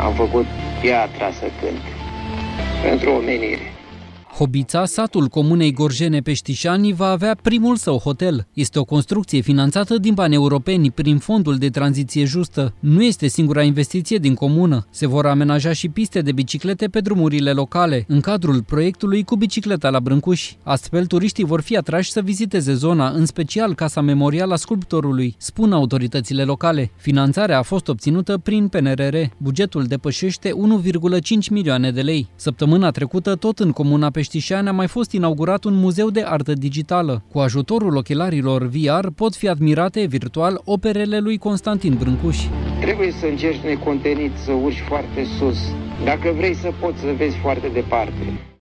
am făcut piatra să cânte pentru omenire. Hobița, satul comunei Gorjene Peștișani, va avea primul său hotel. Este o construcție finanțată din bani europeni prin Fondul de Tranziție Justă. Nu este singura investiție din comună. Se vor amenaja și piste de biciclete pe drumurile locale, în cadrul proiectului Cu bicicleta la Brâncuși. Astfel, turiștii vor fi atrași să viziteze zona, în special Casa Memorială a Sculptorului, spun autoritățile locale. Finanțarea a fost obținută prin PNRR. Bugetul depășește 1,5 milioane de lei. Săptămâna trecută, tot în comuna Peștișani, a mai fost inaugurat un muzeu de artă digitală. Cu ajutorul ochelarilor VR pot fi admirate virtual operele lui Constantin Brâncuș. Trebuie să încerci necontenit să urci foarte sus. Dacă vrei să poți să vezi foarte departe.